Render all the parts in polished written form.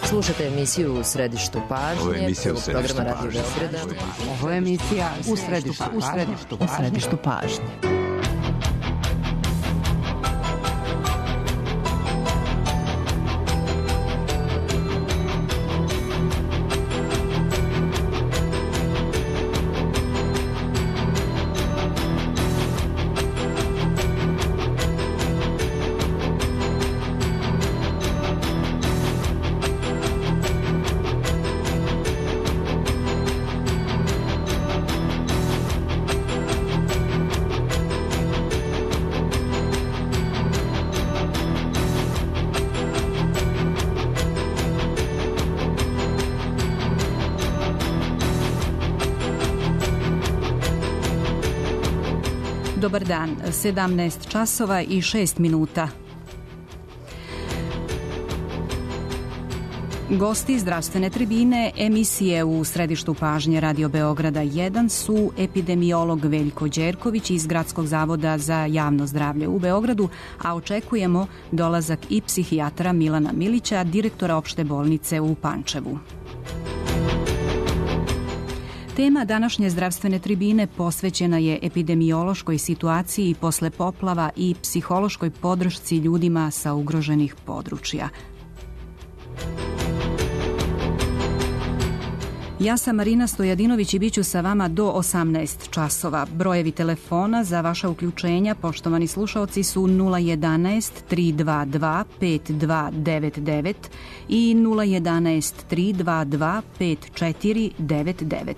Slušate emisiju U središtu pažnje, programa Radio Beograda. Ovo je emisija U središtu pažnje. Dobar dan, 17 časova i 6 minuta. Gosti zdravstvene tribine emisije U središtu pažnje Radio Beograda 1 su epidemiolog Veljko Đerković iz Gradskog zavoda za javno zdravlje u Beogradu, a očekujemo dolazak i psihijatra Milana Milića, direktora opšte bolnice u Pančevu. Tema današnje zdravstvene tribine posvećena je epidemiološkoj situaciji posle poplava i psihološkoj podršci ljudima sa ugroženih područja. Ja sam Marina Stojadinović i bit ću sa vama do 18 časova. Brojevi telefona za vaša uključenja, poštovani slušaoci, su 011 322 5299 i 011 322 5499.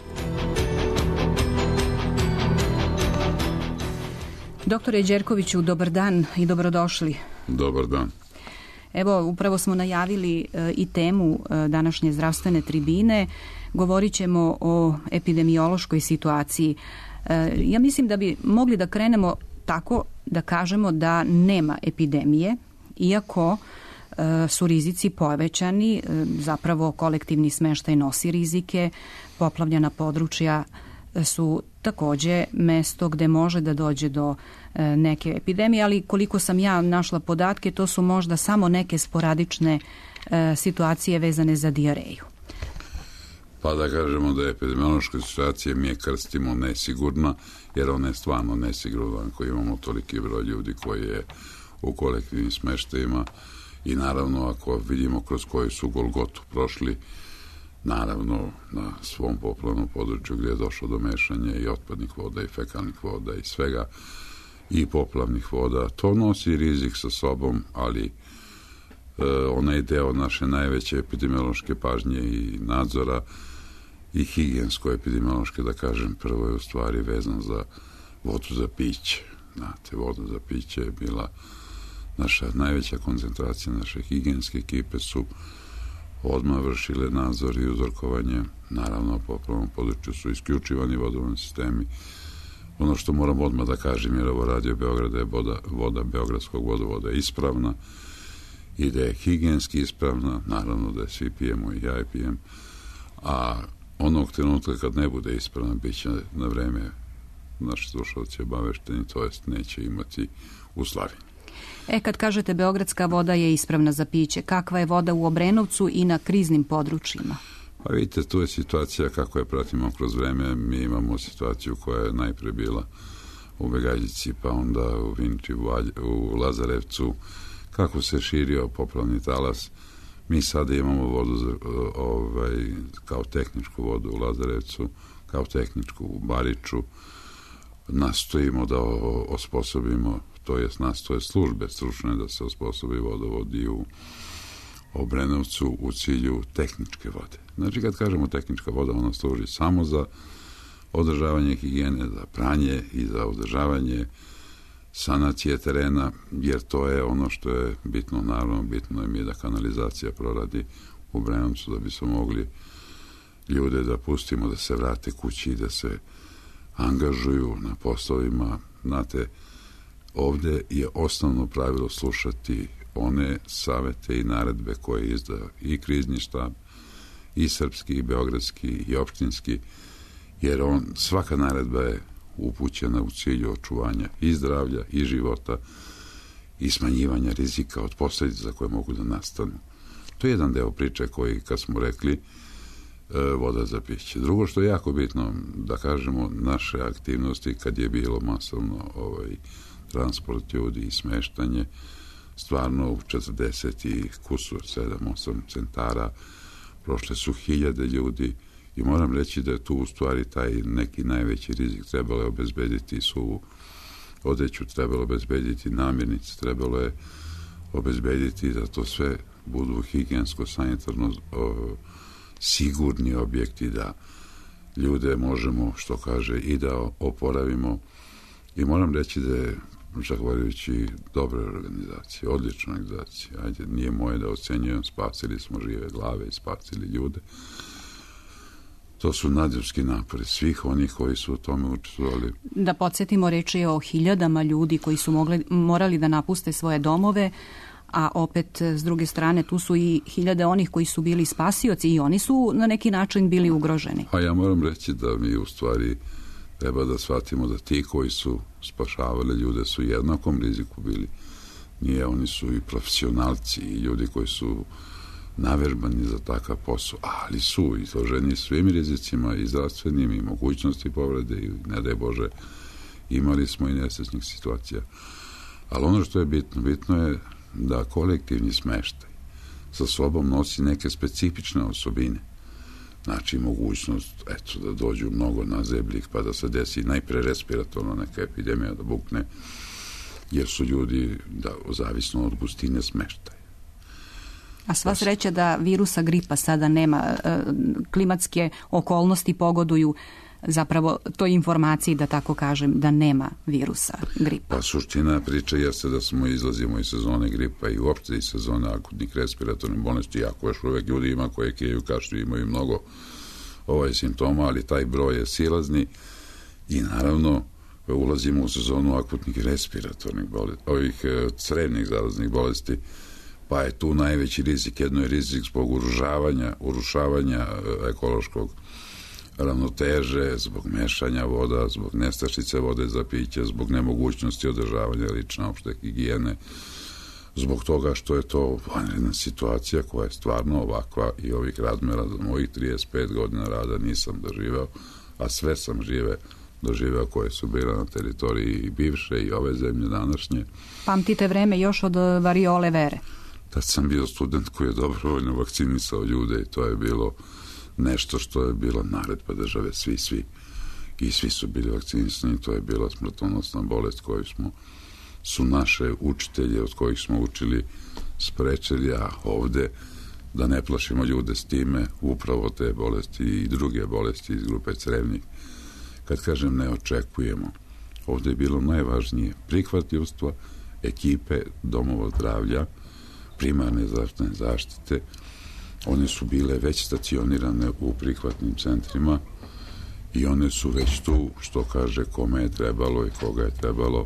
Doktore Đerkoviću, dobar dan i dobrodošli. Dobar dan. Evo, upravo smo najavili i temu današnje zdravstvene tribine. Govorit ćemo o epidemiološkoj situaciji. Ja mislim da bi mogli da krenemo tako da kažemo da nema epidemije, iako su rizici povećani, zapravo kolektivni smeštaj nosi rizike, poplavljena područja su takođe mesto gde može da dođe do neke epidemije, ali koliko sam ja našla podatke, to su možda samo neke sporadične situacije vezane za dijareju. Pa da kažemo da je epidemiološka situacija mi je krstimo nesigurna, jer ona je stvarno nesigurna ako imamo toliki broj ljudi koji je u kolektivnim smeštajima i naravno ako vidimo kroz koju su Golgotu prošli, naravno na svom poplavnom području gdje je došlo do mešanja i otpadnih voda i fekalnih voda i svega i poplavnih voda, to nosi rizik sa sobom, ali ona je deo naše najveće epidemiološke pažnje i nadzora i higijensko-epidemiološke, da kažem. Prvo je u stvari vezan za vodu za piće. Znate, voda za piće je bila naša najveća koncentracija, naše higijenske ekipe su odmah vršile nadzor i uzorkovanje. Naravno, u poplavnom području su isključivani vodovni sistemi. Ono što moram odmah da kažem, jer ovo Radio Beograda je voda Beogradskog vodovoda ispravna i da je higijenski ispravna, naravno da je svi pijemo i ja je pijem, a onog trenutka kad ne bude ispravna, bit će na vreme naši slušalci obavešteni, to jest neće imati u Slaviji. Kad kažete Beogradska voda je ispravna za piće, kakva je voda u Obrenovcu i na kriznim područjima? Pa vidite, tu je situacija kako je pratimo kroz vreme. Mi imamo situaciju koja je najpre bila u Begajdici, pa onda u Vinči, u Lazarevcu, kako se širio poplavni talas. Mi sada imamo vodu kao tehničku vodu u Lazarevcu, kao tehničku u Bariču. Nastojimo da osposobimo, to jest nastoje službe stručne da se osposobi vodovod i u Obrenovcu u cilju tehničke vode. Znači, kad kažemo tehnička voda, ona služi samo za održavanje higijene, za pranje i za održavanje sanacije terena, jer to je ono što je bitno. Naravno, bitno je mi da kanalizacija proradi u Obrenovcu, da bismo mogli ljude da pustimo da se vrate kući i da se angažuju na poslovima. Znate, ovde je osnovno pravilo slušati one savete i naredbe koje izda i krizni štab, i srpski, i beogradski, i opštinski, jer svaka naredba je upućena u cilju očuvanja i zdravlja, i života, i smanjivanja rizika od posljedica koje mogu da nastanu. To je jedan deo priče koji, kad smo rekli, voda za piće. Drugo što je jako bitno, da kažemo, naše aktivnosti kad je bilo masovno transport ljudi i smeštanje, stvarno u 40 i kusur, 7-8 centara, prošle su 1000 ljudi i moram reći da je tu u stvari taj neki najveći rizik. Trebalo je obezbediti suvu odeću, trebalo obezbediti namirnice, trebalo je obezbediti da to sve budu higijensko, sanitarno sigurni objekti, da ljude možemo, što kaže, i da oporavimo. I moram reći da je, zahvaljujući dobre organizacije, odlične organizacije, ajde, nije moje da ocenjujem, spasili smo žive glave i spasili ljude. To su nadljudski napori svih onih koji su u tome učestvovali. Da podsjetimo, reč je o 1000 ljudi koji su morali da napuste svoje domove, a opet, s druge strane, tu su i 1000 onih koji su bili spasioci i oni su na neki način bili ugroženi. A ja moram reći da mi u stvari treba da shvatimo da ti koji su spašavali ljude su jednakom riziku bili. Nije, oni su i profesionalci i ljudi koji su naverbani za takav posao, ali su izloženi svim rizicima i zdravstvenim i mogućnosti povrede i, ne daj Bože, imali smo i nesrećnih situacija. Ali ono što je bitno je da kolektivni smeštaj sa sobom nosi neke specifične osobine. Znači, mogućnost, eto, da dođu mnogo nazebljih, pa da se desi najpre respiratorno neka epidemija da bukne, jer su ljudi, zavisno od gustine smeštaja. A sva sreća da virusa gripa sada nema, klimatske okolnosti pogoduju zapravo toj informaciji, da tako kažem, da nema virusa gripa. Pa suština priče jeste da smo izlazimo iz sezone gripa i uopšte iz sezone akutnih respiratornih bolesti, jako još uvek ljudi ima koje keju kašlju, imaju mnogo simptoma, ali taj broj je silazni i naravno ulazimo u sezonu akutnih respiratornih bolesti, ovih crevnih zaraznih bolesti, pa je tu najveći rizik. Jedno je rizik zbog urušavanja ekološkog ravnoteže, zbog mešanja voda, zbog nestašice vode za piće, zbog nemogućnosti održavanja lične opšte higijene, zbog toga što je to vanredna situacija koja je stvarno ovakva i ovih razmera za mojih 35 godina rada nisam doživeo, a sve sam doživeo koje su bile na teritoriji i bivše i ove zemlje današnje. Pamtite vreme još od variole vere? Tad sam bio student koji je dobrovoljno vakcinisao ljude i to je bilo nešto što je bilo naredba države, svi i svi su bili vakcinisani. To je bila smrtonosna bolest koju su naše učitelje od kojih smo učili sprečili, a ovde da ne plašimo ljude s time, upravo te bolesti i druge bolesti iz grupe crevnih. Kad kažem ne očekujemo, ovde je bilo najvažnije prihvatljivostva ekipe domova zdravlja, primarne zdravstvene zaštite. One su bile već stacionirane u prihvatnim centrima i one su već tu, što kaže, kome je trebalo i koga je trebalo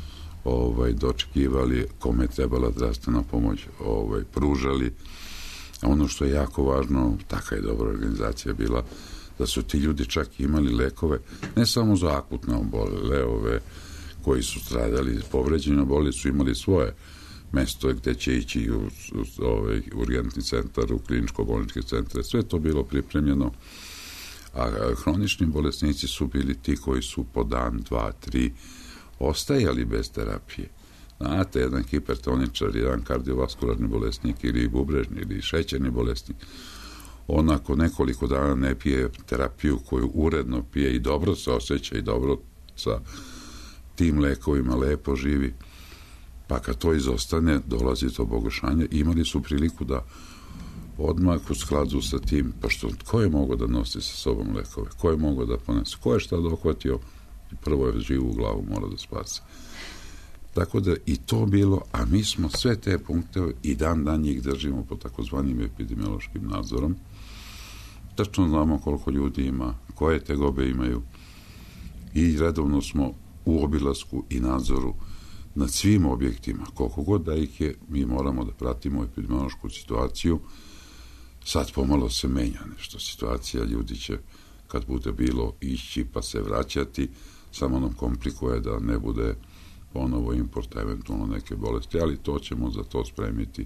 dočekivali, kome je trebala zdravstvena pomoć pružali. Ono što je jako važno, taka je dobra organizacija bila, da su ti ljudi čak imali lekove, ne samo za akutne obole, koji su stradali povređene obole, su imali svoje mesto gde će ići u urgentni centar, u kliničko-bolnički centar, sve to bilo pripremljeno, a hronični bolesnici su bili ti koji su po dan, 2, 3 ostajali bez terapije. Znate, jedan hipertoničar, jedan kardiovaskularni bolesnik ili bubrežni ili šećerni bolesnik, on ako nekoliko dana ne pije terapiju koju uredno pije i dobro se osjeća i dobro sa tim lekovima lepo živi, pa kad to izostane, dolazi do pogoršanja. Imali su priliku da odmah u skladu sa tim, pa što, ko je mogao da nosi sa sobom lekove, ko je mogao da ponese, ko je šta dohvatio, prvo je živu glavu mora da spase. Tako da i to bilo, a mi smo sve te punkte i dan njih držimo po takozvanim epidemiološkim nadzorom. Tačno znamo koliko ljudi ima, koje tegobe imaju i redovno smo u obilasku i nadzoru nad svim objektima, koliko god da ih je, mi moramo da pratimo epidemiološku situaciju. Sad pomalo se menja nešto situacija, ljudi će kad bude bilo ići pa se vraćati, samo nam komplikuje da ne bude ponovo import, eventualno neke bolesti, ali to ćemo za to spremiti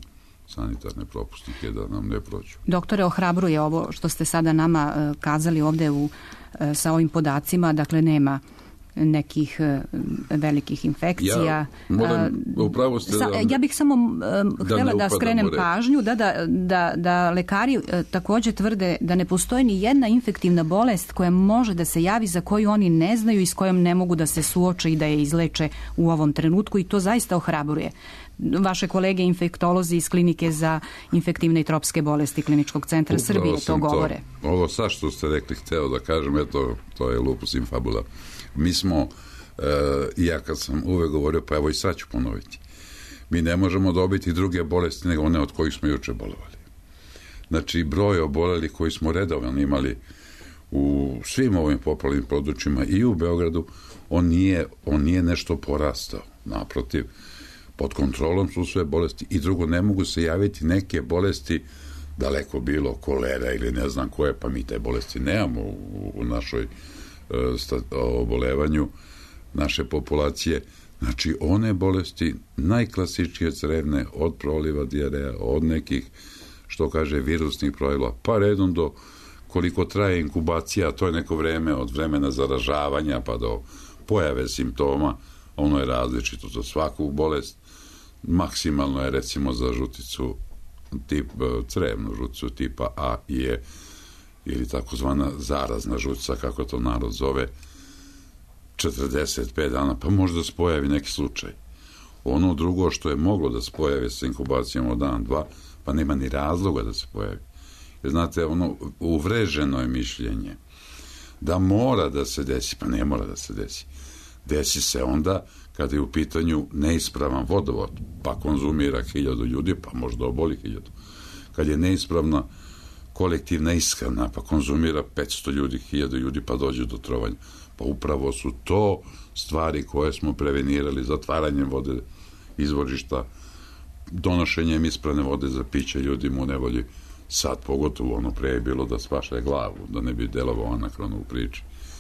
sanitarne propusnike da nam ne prođu. Doktore, ohrabruje ovo što ste sada nama kazali ovde sa ovim podacima, dakle nema nekih velikih infekcija. Ja bih samo htjela da skrenem pažnju da lekari također tvrde da ne postoji ni jedna infektivna bolest koja može da se javi, za koju oni ne znaju i s kojom ne mogu da se suoče i da je izleče u ovom trenutku, i to zaista ohrabruje. Vaše kolege infektolozi iz klinike za infektivne i tropske bolesti Kliničkog centra Srbije to govore. Ovo sad što ste rekli, hteo da kažem, eto, to je lupus in fabula. Mi smo, ja kad sam uvek govorio, pa evo i sad ću ponoviti, mi ne možemo dobiti druge bolesti nego one od kojih smo juče bolovali. Znači, broj obolelih koji smo redovno imali u svim ovim poplavnim područjima i u Beogradu, on nije nešto porastao. Naprotiv, pod kontrolom su sve bolesti, i drugo, ne mogu se javiti neke bolesti, daleko bilo kolera ili ne znam koje, pa mi te bolesti nemamo u našoj obolevanju naše populacije. Znači, one bolesti najklasičnije crevne, od proliva, dijareja, od nekih, što kaže, virusnih projava, pa redom do koliko traje inkubacija, to je neko vreme, od vremena zaražavanja pa do pojave simptoma, ono je različito za svaku bolest. Maksimalno je, recimo, za žuticu crevnu žuticu tipa A i E, ili takozvana zarazna žutica, kako to narod zove, 45 dana, pa možda se pojavi neki slučaj. Ono drugo što je moglo da se pojavi sa inkubacijom od dan, dva, pa nema ni razloga da se pojavi. Jer, znate, ono uvreženo je mišljenje da mora da se desi, pa ne mora da se desi. Desi se onda kada je u pitanju neispravan vodovod, pa konzumira 1000 ljudi, pa možda oboli 1000. Kad je neispravna kolektivna ishrana, pa konzumira 500 ljudi, 1000 ljudi, pa dođe do trovanja. Pa upravo su to stvari koje smo prevenirali zatvaranjem vode izvorišta, donošenjem ispravne vode za piće ljudima u nevolji. Sad pogotovo, ono pre je bilo da spašaje glavu, da ne bi delovao anakrono u priči.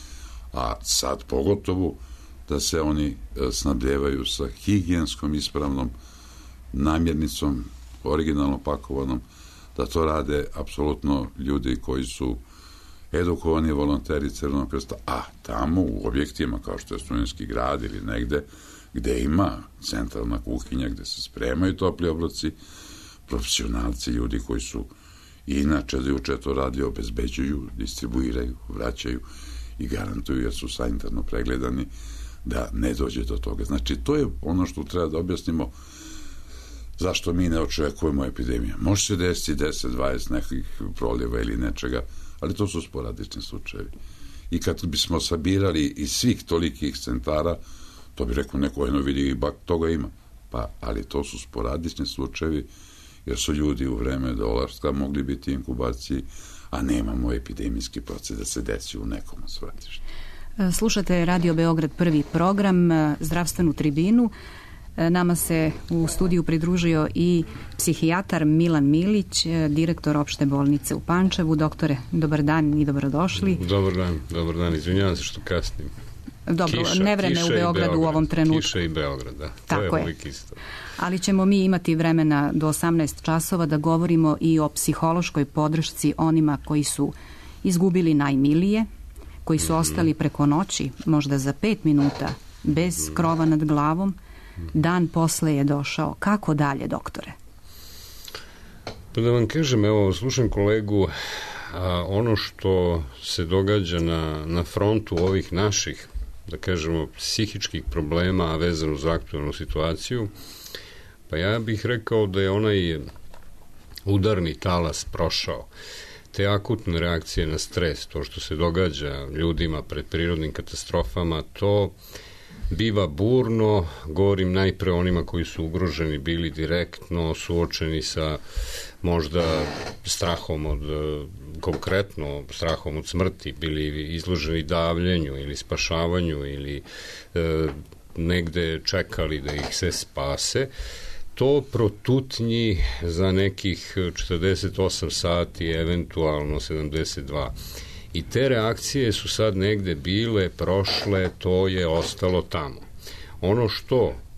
A sad pogotovo da se oni snabdevaju sa higijenskom ispravnom namirnicom, originalno pakovanom, da to rade apsolutno ljudi koji su edukovani volonteri Crvenog krsta, a tamo u objektima kao što je Studentski grad ili negde gde ima centralna kuhinja gde se spremaju topli obroci, profesionalci, ljudi koji su inače da juče to radi, obezbeđuju, distribuiraju, vraćaju i garantuju, jer su sanitarno pregledani, da ne dođe do toga. Znači, to je ono što treba da objasnimo zašto mi ne očekujemo epidemiju. Može se desiti 10-20 nekih proljeva ili nečega, ali to su sporadični slučajevi. I kad bismo sabirali iz svih tolikih centara, to bi rekao neko, jedno vidi, bak toga ima. Pa, ali to su sporadični slučajevi, jer su ljudi u vreme dolaska mogli biti inkubaciji, a nemamo epidemijski proces da se desi u nekom svratištu. Slušate Radio Beograd, prvi program, zdravstvenu tribinu. Nama se u studiju pridružio i psihijatar Milan Milić, direktor opšte bolnice u Pančevu. Doktore, dobar dan i dobrodošli. Dobar dan, izvinjavam se što kasnim. Dobro, nevreme u Beogradu u ovom trenutku. Kiša i Beograd, da. Tako je. Ali ćemo mi imati vremena do 18 časova da govorimo i o psihološkoj podršci onima koji su izgubili najmilije, koji su ostali preko noći, možda za 5 minuta, bez krova nad glavom. Dan posle je došao. Kako dalje, doktore? Pa da vam kažem, evo, slušam kolegu, ono što se događa na frontu ovih naših, da kažemo, psihičkih problema, a vezano za aktualnu situaciju, pa ja bih rekao da je onaj udarni talas prošao. Te akutne reakcije na stres, to što se događa ljudima pred prirodnim katastrofama, to biva burno. Govorim najpre onima koji su ugroženi bili direktno, suočeni sa možda strahom od, konkretno strahom od smrti, bili izloženi davljenju ili spašavanju ili negde čekali da ih se spase. To protutnji za nekih 48 sati, eventualno 72. I te reakcije su sad negde bile, prošle, to je ostalo tamo. Ono što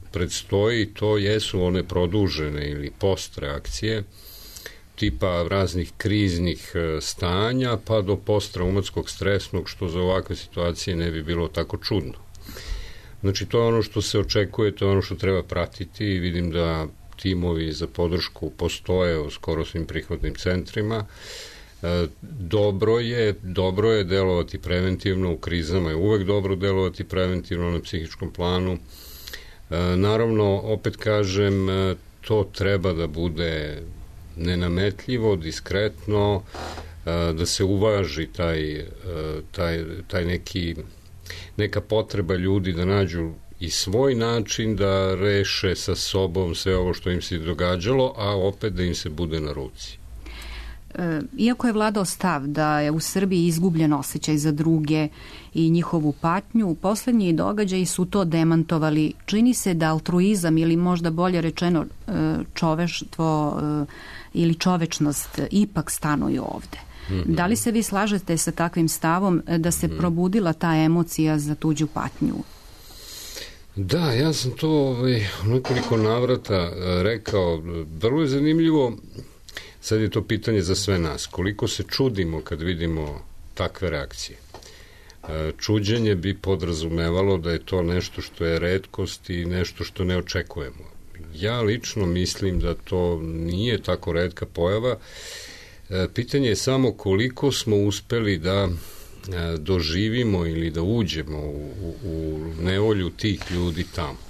predstoji, to jesu one produžene ili postreakcije, tipa raznih kriznih stanja, pa do posttraumatskog stresnog, što za ovakve situacije ne bi bilo tako čudno. Znači, to je ono što se očekuje, to je ono što treba pratiti i vidim da timovi za podršku postoje u skoro svim prihvatnim centrima. Dobro je delovati preventivno, u krizama je uvek dobro delovati preventivno na psihičkom planu. Naravno, opet kažem, to treba da bude nenametljivo, diskretno, da se uvaži taj neka potreba ljudi da nađu i svoj način da reše sa sobom sve ovo što im se događalo, a opet da im se bude na ruci. Iako je vladao stav da je u Srbiji izgubljen osjećaj za druge i njihovu patnju, poslednji događaji su to demantovali. Čini se da altruizam ili možda bolje rečeno čoveštvo ili čovečnost ipak stanuju ovde. Da li se vi slažete sa takvim stavom da se probudila ta emocija za tuđu patnju? Da, ja sam to u nekoliko navrata rekao. Vrlo je zanimljivo, sad je to pitanje za sve nas, koliko se čudimo kad vidimo takve reakcije. Čuđenje bi podrazumevalo da je to nešto što je retkost i nešto što ne očekujemo. Ja lično mislim da to nije tako retka pojava. Pitanje je samo koliko smo uspeli da doživimo ili da uđemo u nevolju tih ljudi tamo.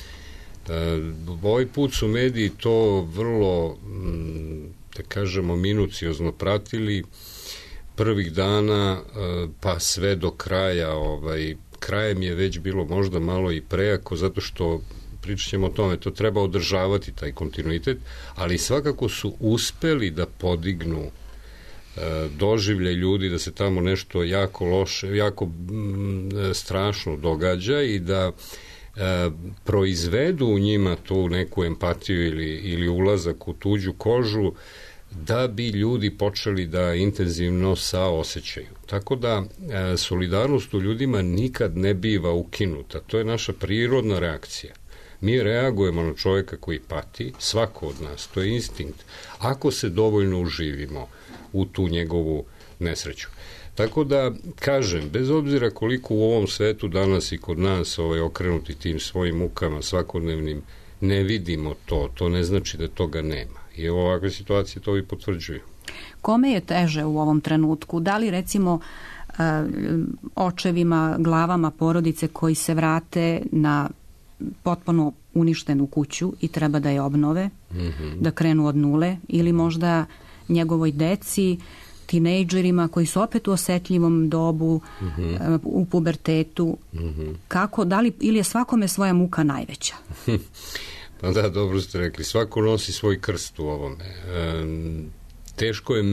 Ovaj put su mediji to vrlo, da kažemo, minuciozno pratili prvih dana pa sve do kraja. Krajem je već bilo možda malo i prejako, zato što pričat ćemo o tome, to treba održavati taj kontinuitet, ali svakako su uspeli da podignu doživljaj ljudi da se tamo nešto jako loše, jako strašno događa i da proizvedu u njima tu neku empatiju ili ulazak u tuđu kožu da bi ljudi počeli da intenzivno saosećaju. Tako da solidarnost u ljudima nikad ne biva ukinuta. To je naša prirodna reakcija. Mi reagujemo na čovjeka koji pati, svako od nas, to je instinkt, ako se dovoljno uživimo u tu njegovu nesreću. Tako da, kažem, bez obzira koliko u ovom svetu danas i kod nas okrenuti tim svojim mukama svakodnevnim, ne vidimo to ne znači da toga nema. I ovakve situacije to i potvrđuju. Kome je teže u ovom trenutku? Da li recimo očevima, glavama porodice koji se vrate na potpuno uništenu kuću i treba da je obnove, da krenu od nule, ili možda njegovoj deci, tinejdžerima koji su opet u osetljivom dobu, u pubertetu. Kako, da li, ili je svakome svoja muka najveća? Pa da, dobro ste rekli, svako nosi svoj krst u ovome. Teško je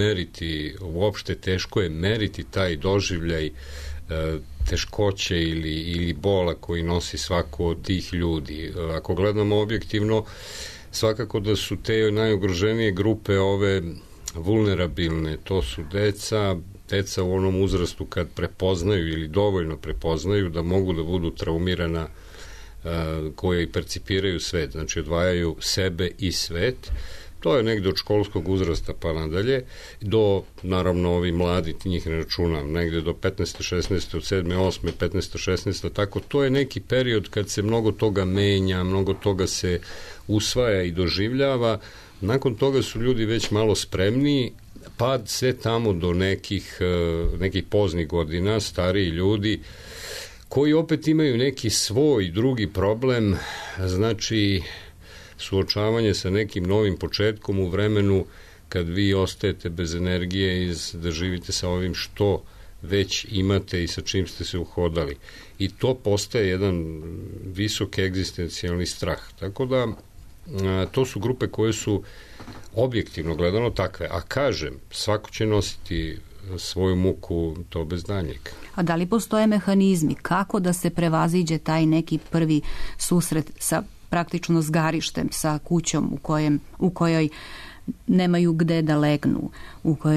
meriti taj doživljaj teškoće ili bola koji nosi svako od tih ljudi. Ako gledamo objektivno, svakako da su te najugroženije grupe ove vulnerabilne, to su deca u onom uzrastu kad prepoznaju ili dovoljno prepoznaju da mogu da budu traumirana, koje percipiraju svet, znači odvajaju sebe i svet. To je negde od školskog uzrasta pa nadalje, do, naravno, ovi mladi, njih ne računam, negde do 15. 16. od 7. 8. 15. 16. tako, to je neki period kad se mnogo toga menja, mnogo toga se usvaja i doživljava. Nakon toga su ljudi već malo spremniji, pa sve tamo do nekih poznih godina, stariji ljudi, koji opet imaju neki svoj drugi problem, znači suočavanje sa nekim novim početkom u vremenu kad vi ostajete bez energije da živite sa ovim što već imate i sa čim ste se uhodali. I to postaje jedan visok egzistencijalni strah. Tako da to su grupe koje su objektivno gledano takve. A kažem, svako će nositi svoju muku, to bez daljnjeg. A da li postoje mehanizmi kako da se prevaziđe taj neki prvi susret sa praktično zgarištem, sa kućom u kojoj nemaju gde da legnu, u kojoj je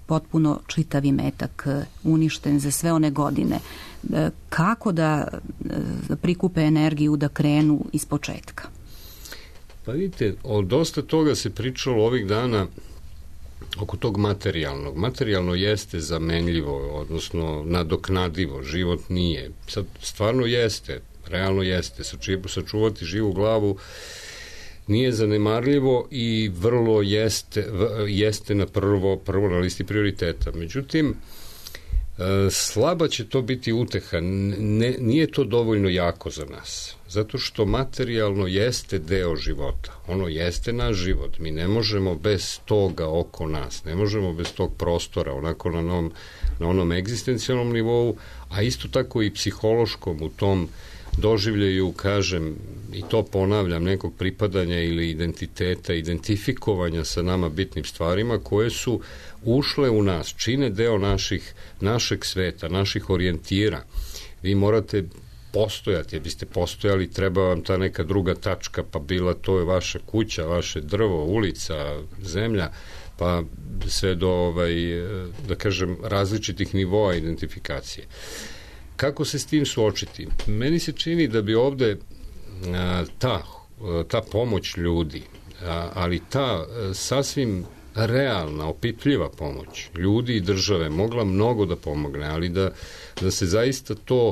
potpuno čitav imetak uništen za sve one godine. Kako da prikupe energiju da krenu iz početka? Pa vidite, dosta toga se pričalo ovih dana oko tog materijalnog. Materijalno jeste zamenljivo, odnosno nadoknadivo, život nije. Sad stvarno jeste, realno jeste, sačuvati živu glavu nije zanemarljivo i vrlo jeste na prvo na listi prioriteta. Međutim, slaba će to biti uteha, nije to dovoljno jako za nas, zato što materijalno jeste deo života, ono jeste naš život, mi ne možemo bez toga oko nas, ne možemo bez tog prostora, onako na onom egzistencijalnom nivou, a isto tako i psihološkom u tom doživljaju, kažem, i to ponavljam, nekog pripadanja ili identiteta, identifikovanja sa nama bitnim stvarima koje su ušle u nas, čine deo našeg sveta, naših orijentira. Vi morate postojati, jer biste postojali, treba vam ta neka druga tačka, pa bila to je vaša kuća, vaše drvo, ulica, zemlja, pa sve do, da kažem, različitih nivoa identifikacije. Kako se s tim suočiti? Meni se čini da bi ovde ta pomoć ljudi, ali ta sasvim realna, opipljiva pomoć ljudi i države mogla mnogo da pomogne, ali da se zaista to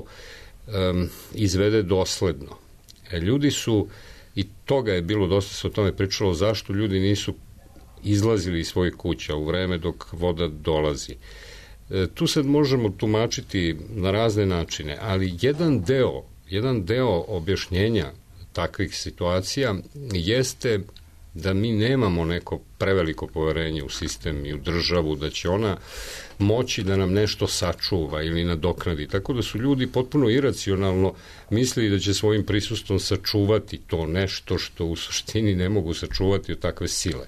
izvede dosledno. Ljudi su, i toga je bilo dosta se o tome pričalo, zašto ljudi nisu izlazili iz svojih kuća u vreme dok voda dolazi. Tu sad možemo tumačiti na razne načine, ali jedan deo objašnjenja takvih situacija jeste da mi nemamo neko preveliko poverenje u sistem i u državu, da će ona moći da nam nešto sačuva ili nadoknadi. Tako da su ljudi potpuno iracionalno mislili da će svojim prisustvom sačuvati to nešto što u suštini ne mogu sačuvati od takve sile.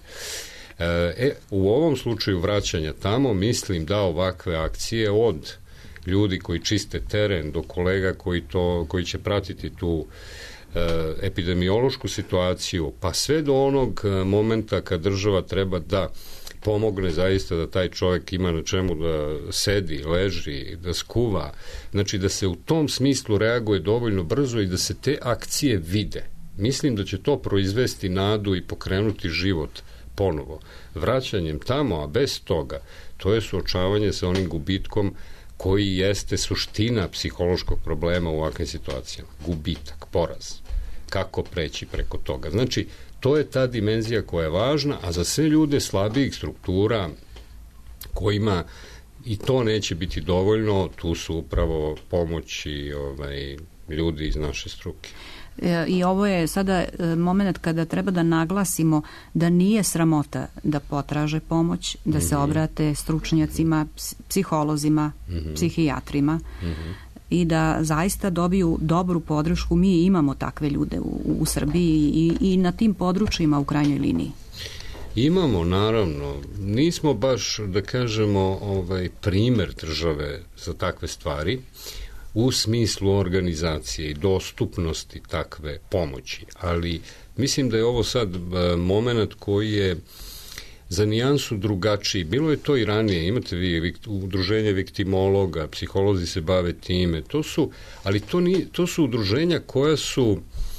U ovom slučaju vraćanja tamo, mislim da ovakve akcije od ljudi koji čiste teren do kolega koji će pratiti tu epidemiološku situaciju, pa sve do onog momenta kad država treba da pomogne zaista da taj čovjek ima na čemu da sedi, leži, da skuva. Znači da se u tom smislu reaguje dovoljno brzo i da se te akcije vide. Mislim da će to proizvesti nadu i pokrenuti život ponovo. Vraćanjem tamo, a bez toga, to je suočavanje sa onim gubitkom koji jeste suština psihološkog problema u ovakvim situacijama. Gubitak, poraz. Kako preći preko toga? Znači, to je ta dimenzija koja je važna, a za sve ljude slabijih struktura kojima i to neće biti dovoljno, tu su upravo pomoći ljudi iz naše struke. I ovo je sada moment kada treba da naglasimo da nije sramota da potraže pomoć, da se obrate stručnjacima, psiholozima, psihijatrima i da zaista dobiju dobru podršku. Mi imamo takve ljude u Srbiji i na tim područjima u krajnjoj liniji. Imamo, naravno. Nismo baš, da kažemo, primer države za takve stvari, u smislu organizacije i dostupnosti takve pomoći, ali mislim da je ovo sad moment koji je za nijansu drugačiji. Bilo je to i ranije, imate vi udruženje viktimologa, psiholozi se bave time, to su udruženja koja su,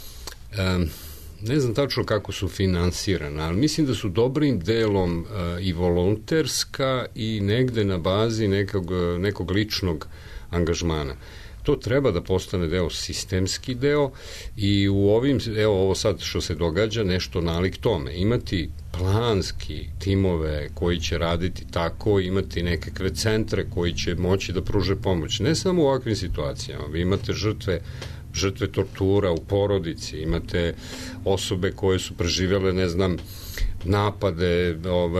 ne znam tačno kako su finansirana, ali mislim da su dobrim delom i volonterska i negde na bazi nekog ličnog angažmana. To treba da postane sistemski deo i u ovo sad što se događa, nešto nalik tome. Imati planski timove koji će raditi tako, imati nekakve centre koji će moći da pruže pomoć. Ne samo u ovakvim situacijama. Vi imate žrtve tortura u porodici, imate osobe koje su preživjele, ne znam, napade,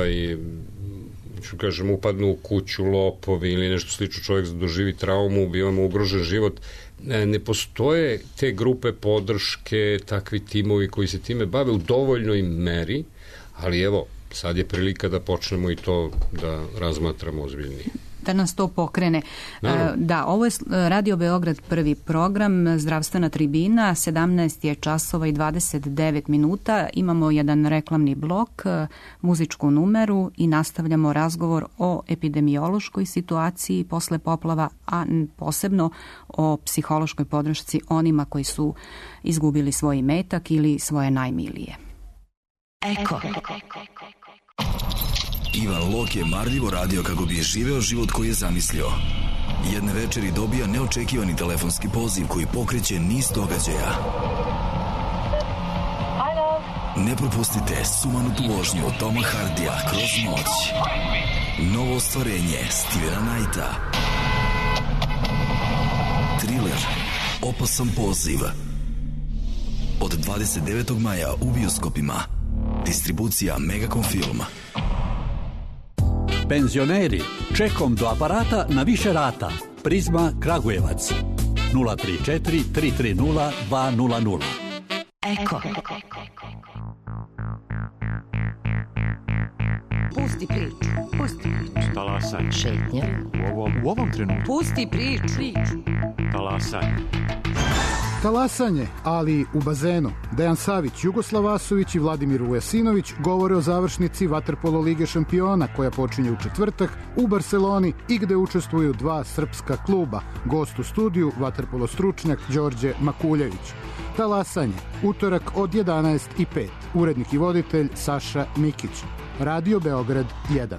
upadnu u kuću lopovi ili nešto slično, čovjek doživi traumu, imamo ugrožen život. Ne postoje te grupe podrške, takvi timovi koji se time bave u dovoljnoj meri, ali evo, sad je prilika da počnemo i to da razmatramo ozbiljnije. kad nas to pokrene. Da, ovo je Radio Beograd prvi program, zdravstvena tribina, 17 je časova i 29 minuta. Imamo jedan reklamni blok, muzičku numeru i nastavljamo razgovor o epidemiološkoj situaciji posle poplava, a posebno o psihološkoj podršci onima koji su izgubili svoj imetak ili svoje najmilije. Eko. Ivan Lok je marljivo radio kako bi je živeo život koji je zamislio. Jedne večeri dobija neočekivani telefonski poziv koji pokreće niz događaja. Ne propustite sumanutu vožnju Toma Hardija kroz noć. Novo ostvarenje Stevena Knighta. Thriller Opasan poziv. Od 29. maja u bioskopima. Distribucija Megacom Film. Penzioneri, čekom do aparata na više rata. Prizma Kragujevac. 034 330 200. Eko. Pusti priču. Pusti priču. Talasaj. Šetnja. U ovom trenutku. Pusti priču. Talasaj. Talasanje, ali u bazenu. Dejan Savić, Jugoslav Vasović i Vladimir Vujasinović govore o završnici Vaterpolo Lige šampiona koja počinje u četvrtak u Barseloni i gde učestvuju dva srpska kluba. Gost u studiju, vaterpolo stručnjak Đorđe Makuljević. Talasanje, utorak od 11:05. Urednik i voditelj Saša Mikić. Radio Beograd 1.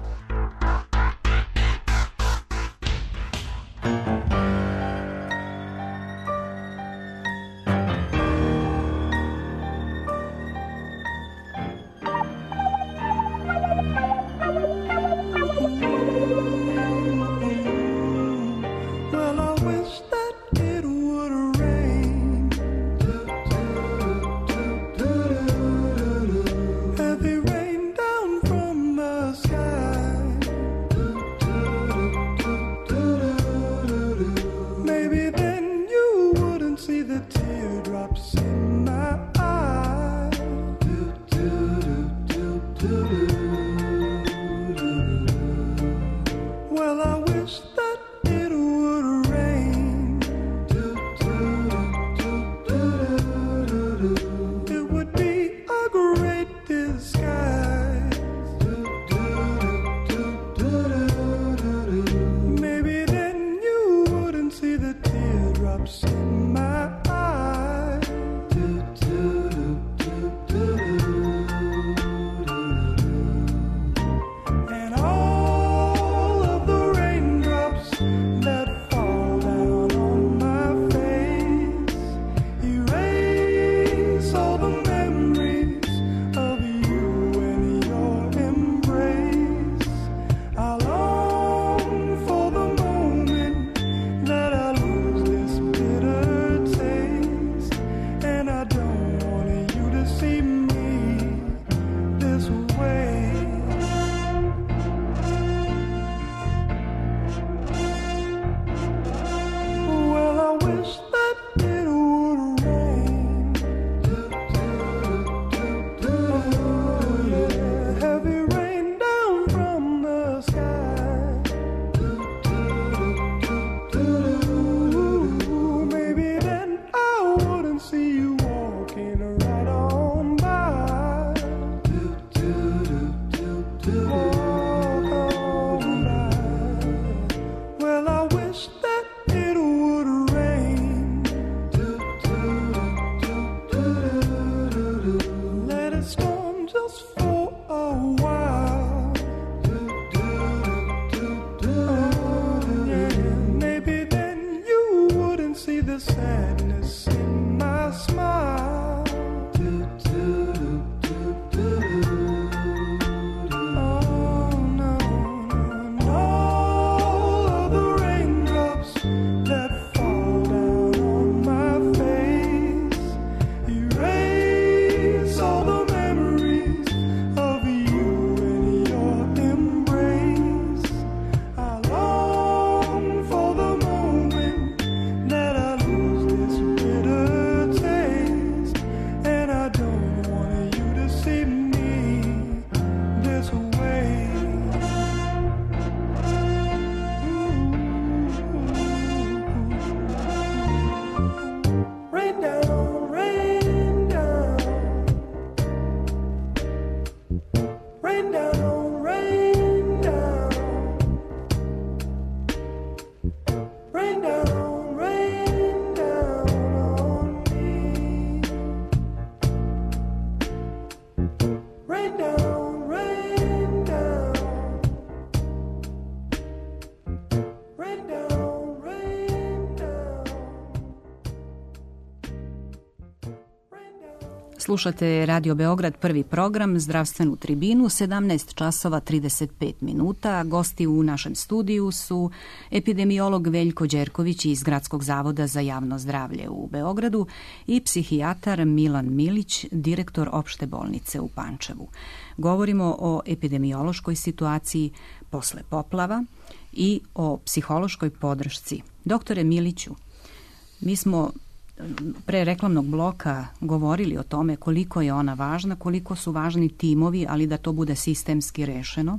Slušate Radio Beograd, prvi program, zdravstvenu tribinu, 17 časova 35 minuta. Gosti u našem studiju su epidemiolog Veljko Đerković iz Gradskog zavoda za javno zdravlje u Beogradu i psihijatar Milan Milić, direktor opšte bolnice u Pančevu. Govorimo o epidemiološkoj situaciji posle poplava i o psihološkoj podršci. Doktore Miliću, mi smo pre reklamnog bloka govorili o tome koliko je ona važna, koliko su važni timovi, ali da to bude sistemski rešeno.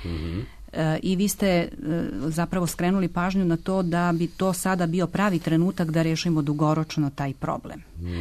I vi ste zapravo skrenuli pažnju na to da bi to sada bio pravi trenutak da rešimo dugoročno taj problem.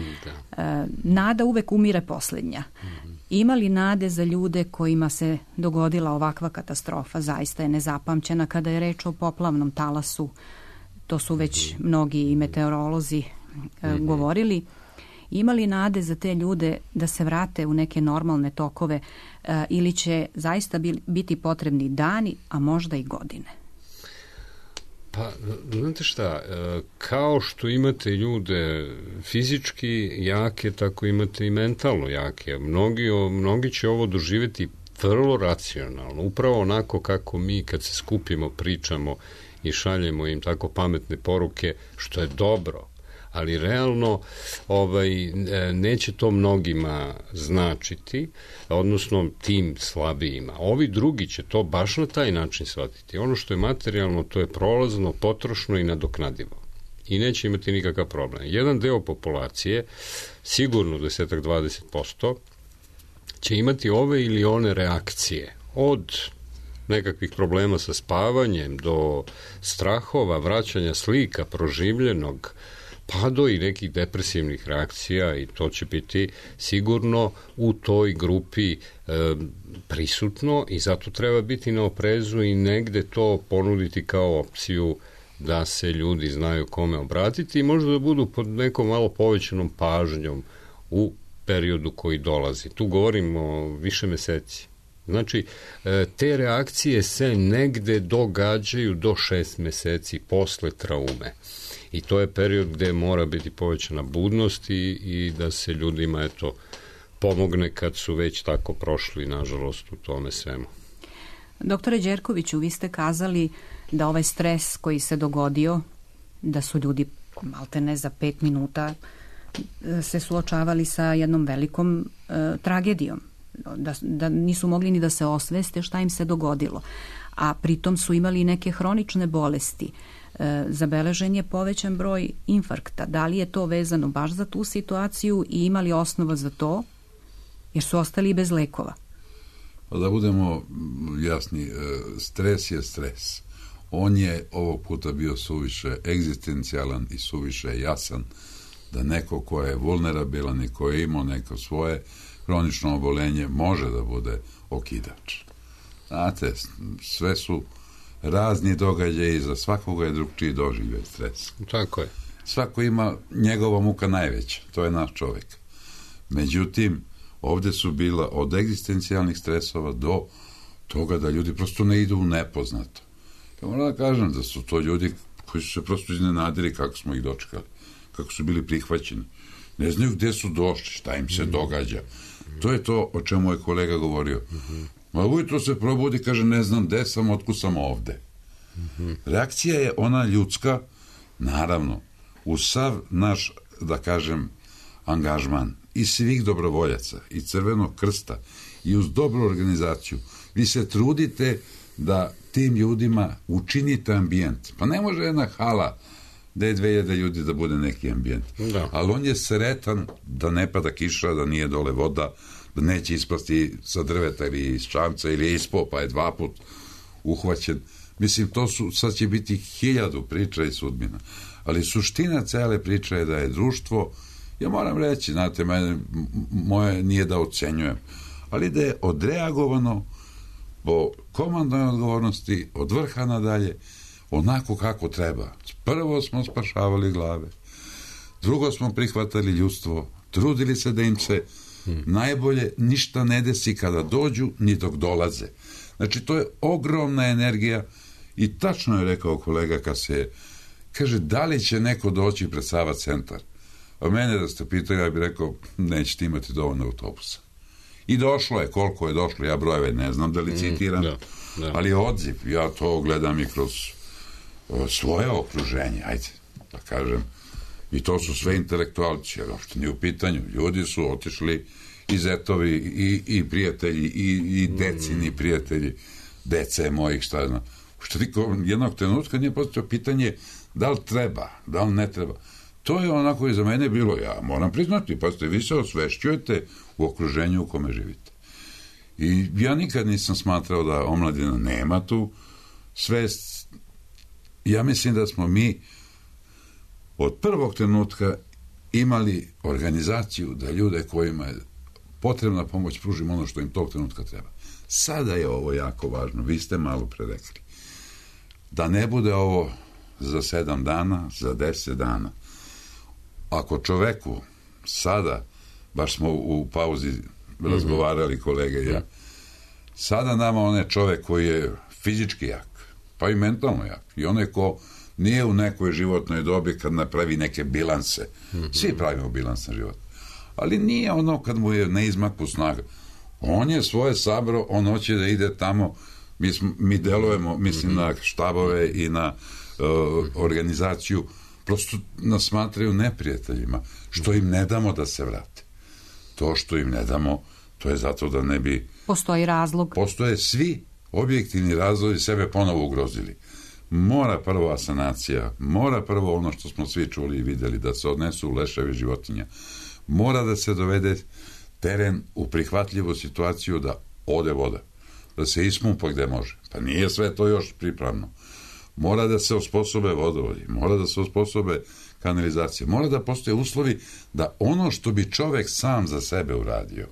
Nada uvek umire posljednja. Ima li nade za ljude kojima se dogodila ovakva katastrofa? Zaista je nezapamćena kada je reč o poplavnom talasu. To su već mnogi meteorolozi govorili. Ima li nade za te ljude da se vrate u neke normalne tokove ili će zaista biti potrebni dani, a možda i godine? Pa, znate šta, kao što imate ljude fizički jake, tako imate i mentalno jake. Mnogi će ovo doživjeti vrlo racionalno, upravo onako kako mi kad se skupimo, pričamo i šaljemo im tako pametne poruke, što je dobro. Ali realno neće to mnogima značiti, odnosno tim slabijima. Ovi drugi će to baš na taj način shvatiti. Ono što je materijalno, to je prolazno, potrošno i nadoknadivo. I neće imati nikakav problem. Jedan deo populacije, sigurno 10-20%, će imati ove ili one reakcije. Od nekakvih problema sa spavanjem do strahova, vraćanja slika, proživljenog, pa do i nekih depresivnih reakcija, i to će biti sigurno u toj grupi prisutno, i zato treba biti na oprezu i negde to ponuditi kao opciju da se ljudi znaju kome obratiti i možda da budu pod nekom malo povećanom pažnjom u periodu koji dolazi. Tu govorimo o više meseci. Znači, te reakcije se negde događaju do 6 meseci posle traume. I to je period gde mora biti povećana budnost i da se ljudima pomogne kad su već tako prošli, nažalost, u tome svemu. Doktore Đerkoviću, vi ste kazali da ovaj stres koji se dogodio, da su ljudi maltene za 5 minuta se suočavali sa jednom velikom tragedijom. Da nisu mogli ni da se osveste šta im se dogodilo. A pritom su imali neke hronične bolesti. Zabeležen je povećan broj infarkta. Da li je to vezano baš za tu situaciju i ima li osnova za to? Jer su ostali bez lekova. Da budemo jasni, stres je stres. On je ovog puta bio suviše egzistencijalan i suviše jasan da neko ko je vulnerabilan i ko je imao neko svoje hronično obolenje može da bude okidač. Znate, sve su razni događaji, za svakoga je drugčiji doživljaj stres. Tako je. Svako ima njegova muka najveća, to je naš čovjek. Međutim, ovdje su bila od egzistencijalnih stresova do toga da ljudi prosto ne idu u nepoznato. Ja moram da kažem da su to ljudi koji su se prosto iznenadili kako smo ih dočekali, kako su bili prihvaćeni. Ne znaju gde su došli, šta im se događa. To je to o čemu je kolega govorio. Ma ujutro se probudi, kaže, ne znam gde sam, otkud sam ovde. Reakcija je ona ljudska, naravno, uz sav naš, da kažem, angažman i svih dobrovoljaca i Crvenog krsta i uz dobru organizaciju. Vi se trudite da tim ljudima učinite ambijent. Pa ne može jedna hala da je 2000 ljudi da bude neki ambijent. Da. Ali on je sretan da ne pada kiša, da nije dole voda, da neće ispasti sa drveta ili iz čamca ili je ispao pa je 2 put uhvaćen. Mislim, to su, sad će biti 1000 priča i sudbina. Ali suština cele priče je da je društvo, ja moram reći, znate, moje nije da ocenjujem, ali da je odreagovano po komandnoj odgovornosti od vrha nadalje onako kako treba. Prvo smo spašavali glave, drugo smo prihvatali ljudstvo, trudili se da im se najbolje ništa ne desi kada dođu, ni dok dolaze. Znači, to je ogromna energija i tačno je rekao kolega kad se kaže, da li će neko doći pred Sava centar? A mene da ste pitali, ja bih rekao, nećete imati dovoljno autobusa. I došlo je, koliko je došlo, ja brojeve ne znam da li citiram, ali odziv, ja to gledam i kroz svoje okruženje, ajde, da kažem, i to su sve intelektualci, jer uopšte nije u pitanju, ljudi su otišli i zetovi, i prijatelji, i decini prijatelji, dece mojih, šta znam, što jednog trenutka nije postavio pitanje da li treba, da li ne treba. To je onako i za mene bilo, ja moram priznati, pa vi se osvešćujete u okruženju u kome živite. I ja nikad nisam smatrao da omladina nema tu svest. Ja mislim da smo mi od prvog trenutka imali organizaciju da ljude kojima je potrebna pomoć pružimo ono što im tog trenutka treba. Sada je ovo jako važno, vi ste malo pre rekli. Da ne bude ovo za 7 dana, za 10 dana. Ako čoveku sada, baš smo u pauzi razgovarali kolege i ja, sada nama onaj čovek koji je fizički jak, pa i mentalno jak, i onaj ko nije u nekoj životnoj dobi kad napravi neke bilanse, svi pravimo bilans na život, ali nije ono kad mu je na izmaku snaga, on je svoje sabrao, on hoće da ide tamo, mi delujemo, mislim na štabove i na organizaciju, prosto nas smatraju neprijateljima, što im ne damo da se vrate. To što im ne damo, to je zato da ne bi... Postoji razlog. Postoje svi objektivni razlozi sebe ponovo ugrozili. Mora prvo asanacija, mora prvo ono što smo svi čuli i videli, da se odnesu u leševi životinja. Mora da se dovede teren u prihvatljivu situaciju da ode voda, da se ismumpa gde može. Pa nije sve to još pripravno. Mora da se osposobe vodovodi, mora da se osposobe kanalizacija, mora da postoje uslovi da ono što bi čovek sam za sebe uradio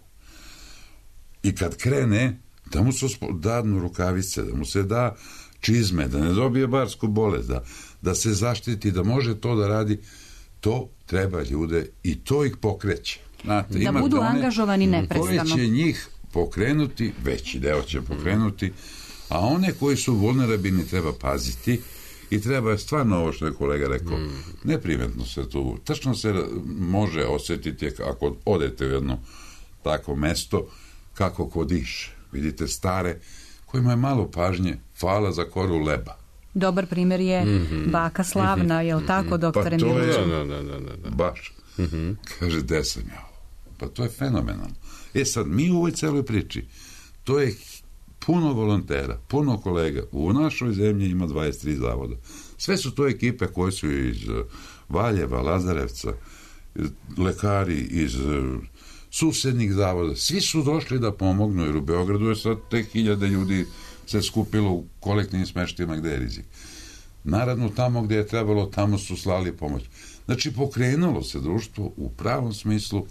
i kad krene, da mu se dadnu rukavice, da mu se da čizme, da ne dobije barsku bolest, da se zaštiti, da može to da radi, to treba ljude i to ih pokreće. Znate, da budu angažovani neprestano. Koje će njih pokrenuti, veći deo će pokrenuti, a one koji su vulnerabilni treba paziti i treba stvarno ovo što je kolega rekao, neprimetno se tu, tačno se može osjetiti ako odete u jedno takvo mesto, kako ko diše. Vidite stare, kojima je malo pažnje, fala za koru leba. Dobar primjer je baka Slavna, je li tako, doktore Milić? Pa to je, baš. Kaže, gde sam ja? Pa to je fenomenalno. Sad, mi u ovoj celoj priči, to je puno volontera, puno kolega. U našoj zemlji ima 23 zavoda. Sve su to ekipe koje su iz Valjeva, Lazarevca, lekari iz susednih zavoda. Svi su došli da pomognu, jer u Beogradu je sad te 1000 ljudi se skupilo u kolektivnim smeštajima gde je rizik. Naravno, tamo gde je trebalo, tamo su slali pomoć. Znači, pokrenulo se društvo u pravom smislu.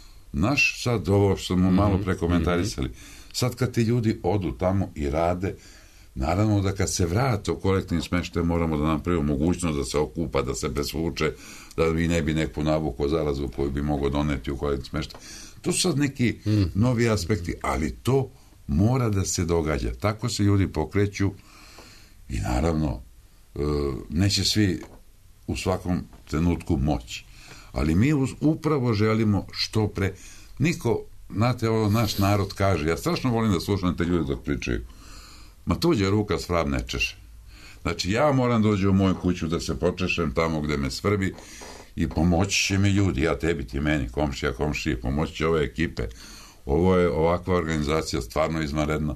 Naš sad, ovo što smo malo prekomentarisali, sad kad ti ljudi odu tamo i rade, naravno da kad se vrate u kolektivni smeštaj moramo da napravimo mogućnost da se okupa, da se presvuče, da vi ne bi neku navuku zarazu koju bi mogao doneti u kolektivni smeštaj. To su sad neki novi aspekti, ali to mora da se događa. Tako se ljudi pokreću i naravno neće svi u svakom trenutku moći. Ali mi upravo želimo što pre. Niko, znate, ovo naš narod kaže, ja strašno volim da slušam te ljudi dok pričaju, ma tuđa ruka svrab ne češe. Znači, ja moram dođi u moju kuću da se počešem tamo gde me svrbi i pomoći će mi ljudi, ja tebi, ti meni, komšiji, pomoći će ove ekipe. Ovo je ovakva organizacija stvarno izvanredna.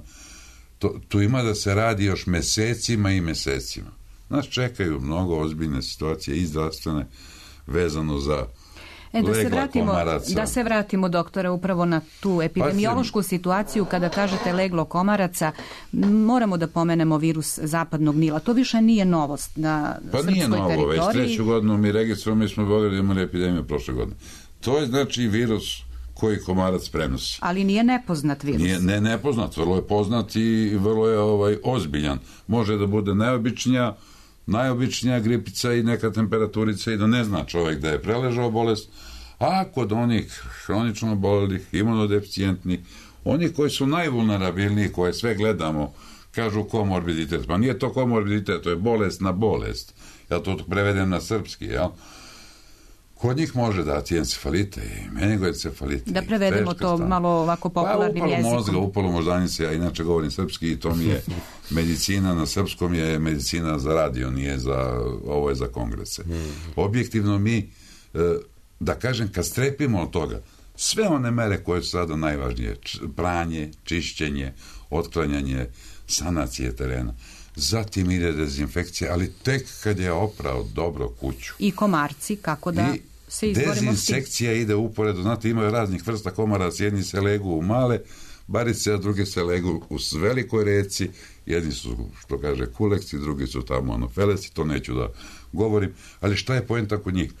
Tu ima da se radi još mesecima i mesecima. Nas čekaju mnogo ozbiljne situacije i zdravstvene vezano za legla komaraca. Da se vratimo, doktore, upravo na tu epidemiološku situaciju. Kada kažete leglo komaraca, moramo da pomenemo virus zapadnog Nila. To više nije novost na srpskoj teritoriji. Pa nije novo, već 3. godinu mi registrujemo, mi smo govorili imali epidemiju prošle godine. To je znači virus koji komarac prenosi. Ali nije nepoznat virus. Nije nepoznat, vrlo je poznat i vrlo je ozbiljan. Može da bude najobičnija gripica i neka temperaturica i da ne zna čovjek da je preležao bolest, A kod onih hronično bolelih, imunodeficijentnih, oni koji su najvulnerabilniji, koje sve gledamo, kažu komorbiditet. Pa nije to komorbiditet, to je bolest na bolest. Ja to prevedem na srpski, jel? Kod njih može dati encefalite i meningoencefalite. Da prevedemo to malo ovako popularnim jezikom. Upalo moždanice, ja inače govorim srpski i to mi je medicina, na srpskom je medicina za radio, nije za, ovo je za kongrese. Objektivno mi, da kažem, kad strepimo od toga, sve one mere koje su sada najvažnije, pranje, čišćenje, otklanjanje, sanacije terena, zatim ide dezinfekcija, ali tek kad je oprao dobro kuću. I komarci, kako da se izborimo s tim. Dezinsekcija ide uporedo, znate, imaju raznih vrsta komaraca, jedni se legu u male barice, a drugi se legu u velikoj reci, jedni su, što kaže, kulekci, drugi su tamo anofeleci, to neću da govorim, ali šta je poenta kod njih?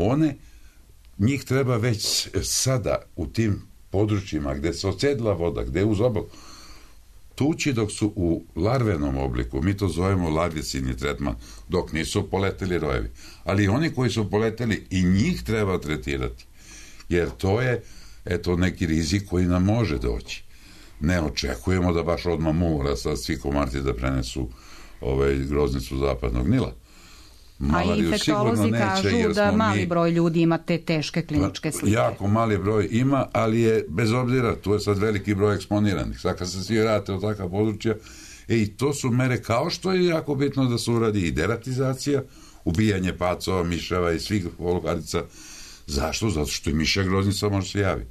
Njih treba već sada u tim područjima gde se ocedila voda, gde je uz obalu, tući dok su u larvenom obliku, mi to zovemo larvicidni tretman, dok nisu poleteli rojevi. Ali oni koji su poleteli, i njih treba tretirati, jer to je, eto, neki rizik koji nam može doći. Ne očekujemo da baš odmah mora sad svi komarci da prenesu groznicu zapadnog Nila. A infektolozi kažu da mali broj ljudi ima te teške kliničke slike. Jako mali broj ima, ali je, bez obzira, tu je sad veliki broj eksponiranih. Sad kad se svi vrate od takva područja, i to su mere, kao što je jako bitno da se uradi i deratizacija, ubijanje pacova, miševa i svih volokarica. Zašto? Zato što i mišja groznica može se javi.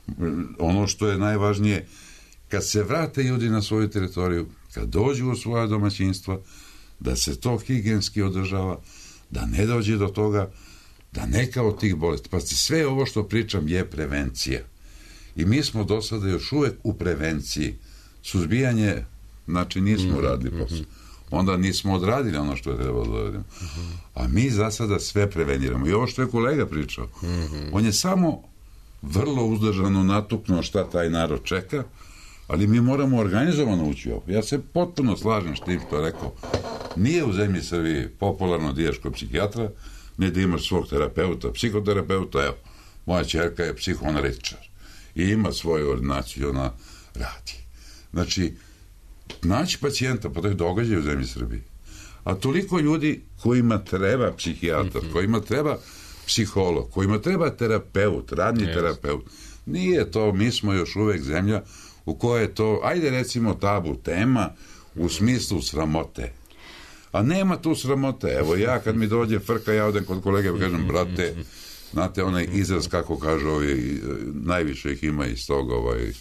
Ono što je najvažnije, kad se vrate ljudi na svoju teritoriju, kad dođu u svoja domaćinstva, da se to higijenski održava, da ne dođe do toga, da neka od tih bolesti, pa sve ovo što pričam je prevencija. I mi smo do sada još uvek u prevenciji. Suzbijanje, znači nismo radili posao. Onda nismo odradili ono što je trebalo da radimo. A mi za sada sve preveniramo. I ovo što je kolega pričao, on je samo vrlo uzdržano natuknuo šta taj narod čeka, ali mi moramo organizovano ući ovo. Ja se potpuno slažem s tim što je rekao. Nije u zemlji Srbiji popularno da ideš kod psihijatra, ne da imaš svog terapeuta, psihoterapeuta, evo, moja ćerka je psihoanalitičar i ima svoju ordinaciju, ona radi. Znači, naći pacijenta, pa to je događaj u zemlji Srbiji. A toliko ljudi kojima treba psihijatar, kojima treba psiholog, kojima treba terapeut, radni terapeut, nije to, mi smo još uvek zemlja u kojoj je to, ajde recimo tabu tema, u smislu sramote. A nema tu sramote. Evo ja kad mi dođe frka, ja odem kod kolege i kažem, brate, znate onaj izraz kako kažu ovi, najviše ih ima iz tog,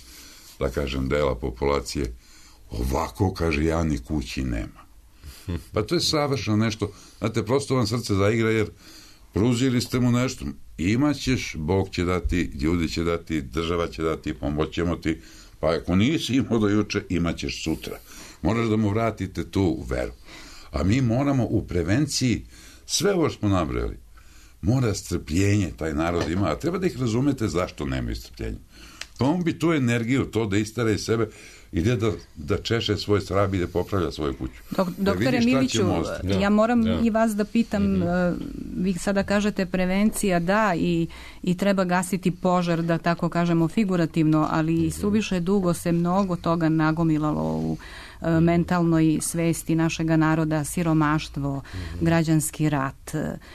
da kažem, dela populacije, ovako, kaže, ja ni kući nema. Pa to je savršeno nešto, znate, prosto vam srce zaigra, jer pružili ste mu nešto, imaćeš, Bog će dati, ljudi će dati, država će dati, pomoćemo ti, pa ako nisi imao do juče, imaćeš sutra. Moraš da mu vratite tu veru. A mi moramo u prevenciji, sve ovo smo nabrali, mora strpljenje, taj narod ima, a treba da ih razumete zašto nema strpljenja. Pa on bi tu energiju, to da istara iz sebe, ide da češe svoj strab i da popravlja svoju kuću. Doktore Miliću, ja moram i vas da pitam, vi sada kažete prevencija, da, i treba gasiti požar, da tako kažemo figurativno, ali suviše dugo se mnogo toga nagomilalo u mentalnoj svesti našega naroda, siromaštvo, građanski rat,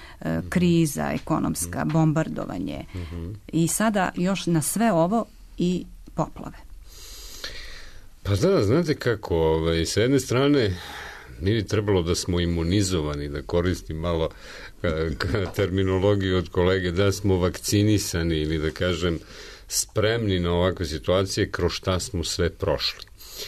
kriza ekonomska, bombardovanje. I sada još na sve ovo i poplave. Pa da, znate kako, s jedne strane nije trebalo da smo imunizovani, da koristim malo terminologiju od kolege, da smo vakcinisani ili da kažem spremni na ovakve situacije kroz šta smo sve prošli.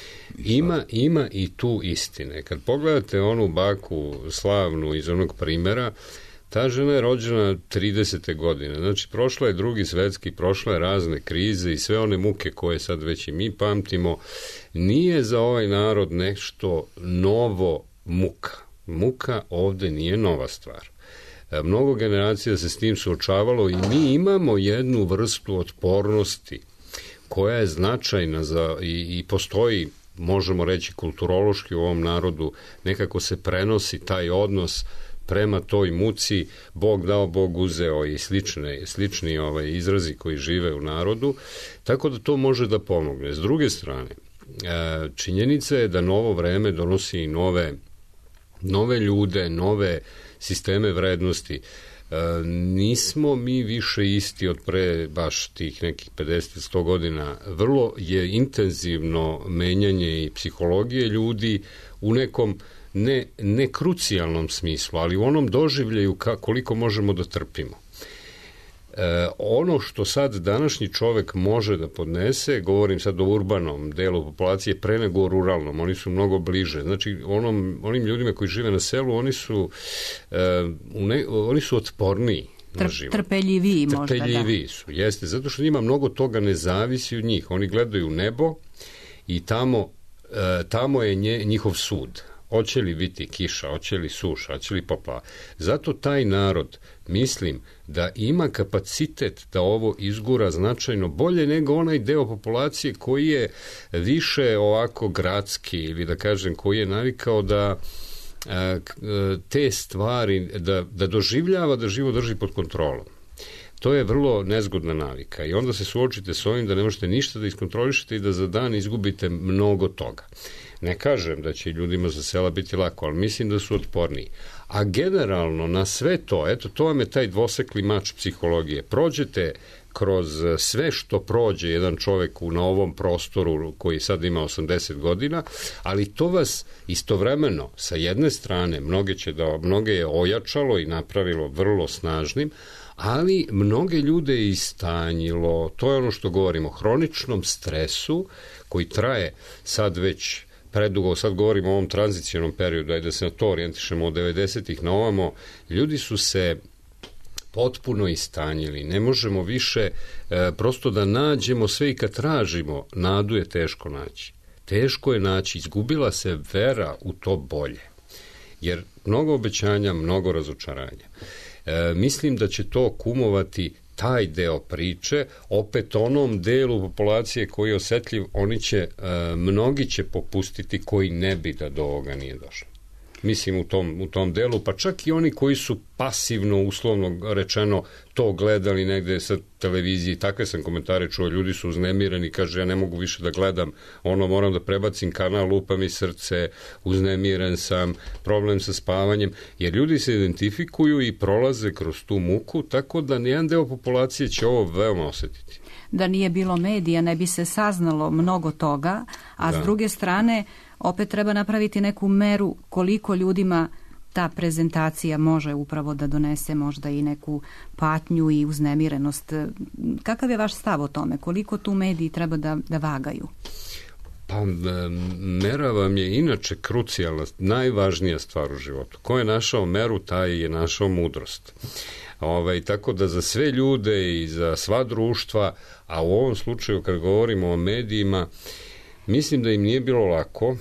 Ima i tu istine. Kad pogledate onu baku slavnu iz onog primera, ta žena je rođena 30. godine. Znači, prošla je Drugi svetski, prošla je razne krize i sve one muke koje sad već i mi pamtimo. Nije za ovaj narod nešto novo muka. Muka ovde nije nova stvar. Mnogo generacija se s tim suočavalo i mi imamo jednu vrstu otpornosti koja je značajna i postoji, možemo reći, kulturološki u ovom narodu, nekako se prenosi taj odnos prema toj muci, Bog dao, Bog uzeo i slični izrazi koji žive u narodu, tako da to može da pomogne. S druge strane, činjenica je da novo vreme donosi i nove ljude, nove sisteme vrednosti. Nismo mi više isti od pre baš tih nekih 50-100 godina. Vrlo je intenzivno menjanje i psihologije ljudi u nekom ne krucijalnom smislu, ali u onom doživljaju koliko možemo da trpimo. Ono što sad današnji čovek može da podnese, govorim sad o urbanom delu populacije, pre nego o ruralnom, oni su mnogo bliže. Znači, onim ljudima koji žive na selu, oni su otporniji na život. Trpeljiviji možda, da. Trpeljiviji su, jeste, zato što njima mnogo toga ne zavisi od njih. Oni gledaju nebo i tamo je njihov sud. Hoće li biti kiša, hoće li suša, hoće li poplava. Zato taj narod, mislim, da ima kapacitet da ovo izgura značajno bolje nego onaj deo populacije koji je više ovako gradski, ili da kažem, koji je navikao da te stvari, da doživljava da život drži pod kontrolom. To je vrlo nezgodna navika i onda se suočite s ovim da ne možete ništa da iskontrolišete i da za dan izgubite mnogo toga. Ne kažem da će ljudima za sela biti lako, ali mislim da su otporniji. A generalno na sve to, eto, to vam je taj dvosekli mač psihologije. Prođete kroz sve što prođe jedan čovek na ovom prostoru koji sad ima 80 godina, ali to vas istovremeno, sa jedne strane, mnoge je ojačalo i napravilo vrlo snažnim, ali mnoge ljude je istanjilo. To je ono što govorimo, hroničnom stresu koji traje sad već predugo, sad govorimo o ovom tranzicionom periodu, ajde da se na to orijentišemo od 90-ih na ovamo, ljudi su se potpuno istanjili, ne možemo više prosto da nađemo sve i kad tražimo, nadu je teško naći. Teško je naći, izgubila se vera u to bolje, jer mnogo obećanja, mnogo razočaranja. Mislim da će to kumovati taj deo priče, opet onom delu populacije koji je osetljiv, mnogi će popustiti koji ne bi da do ovoga nije došlo. Mislim u tom delu, pa čak i oni koji su pasivno, uslovno rečeno, to gledali negde sa televiziji, takve sam komentare čuo, ljudi su uznemireni, kaže ja ne mogu više da gledam, moram da prebacim kanal, lupa mi srce, uznemiren sam, problem sa spavanjem, jer ljudi se identifikuju i prolaze kroz tu muku, tako da nijedan deo populacije će ovo veoma osetiti. Da nije bilo medija, ne bi se saznalo mnogo toga, a s druge strane, opet treba napraviti neku meru koliko ljudima ta prezentacija može upravo da donese možda i neku patnju i uznemirenost. Kakav je vaš stav o tome? Koliko tu mediji treba da vagaju? Pa mera vam je inače krucijalna, najvažnija stvar u životu. Ko je našao meru, taj je našao mudrost. Tako da za sve ljude i za sva društva, a u ovom slučaju kad govorimo o medijima, mislim da im nije bilo lako,